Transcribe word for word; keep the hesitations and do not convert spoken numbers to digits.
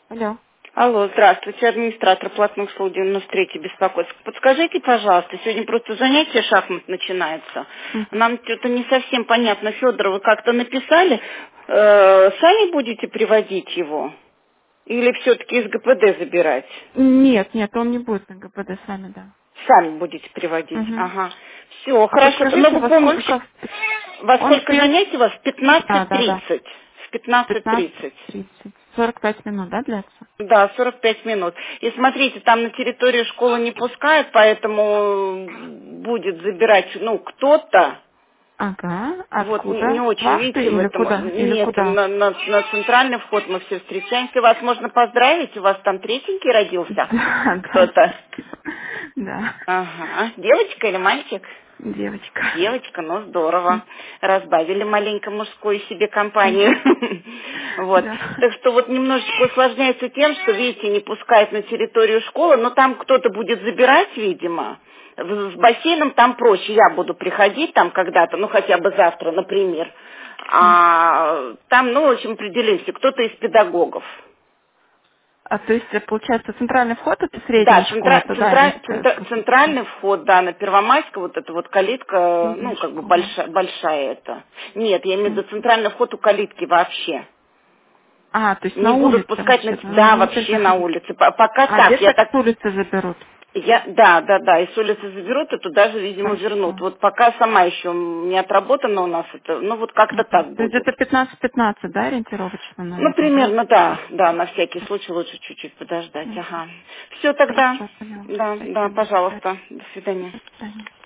Алло. Алло, здравствуйте, администратор платных услуг девяносто три беспокоится. Подскажите, пожалуйста, сегодня просто занятие шахмат начинается. Мгм. Нам что-то не совсем понятно. Федор, вы как-то написали, э, сами будете приводить его? Или все-таки из ГПД забирать? Нет, нет, он не будет на ГПД с вами, да. Сами будете приводить. Мгм. Ага. Все, А хорошо. Но подскажите, вы во помните, сколько... во Он сколько встает... занятий у вас? В Да, да, да. пятнадцать тридцать. В пятнадцать пятнадцать тридцать. тридцать. сорок пять минут, да, длится? Да, сорок пять минут. И смотрите, там на территорию школы не пускают, поэтому будет забирать, ну, кто-то. Ага. Вот, не, не Откуда? очень, Вахты видите, в или этом, куда? Или нет, куда? на, на- на центральный вход мы все встречаемся. Вас можно поздравить, у вас там третенький родился Да, да, кто-то. спасибо. Да. Ага, девочка или мальчик? Девочка. Девочка, ну здорово. Разбавили маленько мужскую себе компанию. Мгм. Вот. Да. Так что вот немножечко усложняется тем, что, видите, не пускают на территорию школы, но там кто-то будет забирать, видимо. В- С бассейном там проще. Я буду приходить там когда-то, ну хотя бы завтра, например. М. А там, ну, в общем, определимся, кто-то из педагогов. А то есть, э, получается, центральный вход это Да, средняя школа, центра- туда центра- Римская центра- спуститься? центральный вход, да, на Первомайской, вот эта вот калитка, Средняя ну, как бы школа. большая, большая это. Нет, я имею в М. виду центральный вход у калитки вообще. А, то есть Не на будут улице пускать на... вообще, т- да, Да, нужно через вообще на заходить. улице. По- Пока А так, я деток так... с улицы заберут. Я, да, да, да, и с улицы заберут, и туда же, видимо, вернут. Хорошо. Вот пока сама еще не отработана у нас это, ну, вот как-то Мгм. так То есть будет. это пятнадцать пятнадцать, да, ориентировочно, Ну, наверное, да? примерно, да, да, на всякий случай лучше чуть-чуть подождать, Мгм. ага. Все тогда, Хорошо, поняла. да, да, Спасибо. пожалуйста, до свидания. До свидания.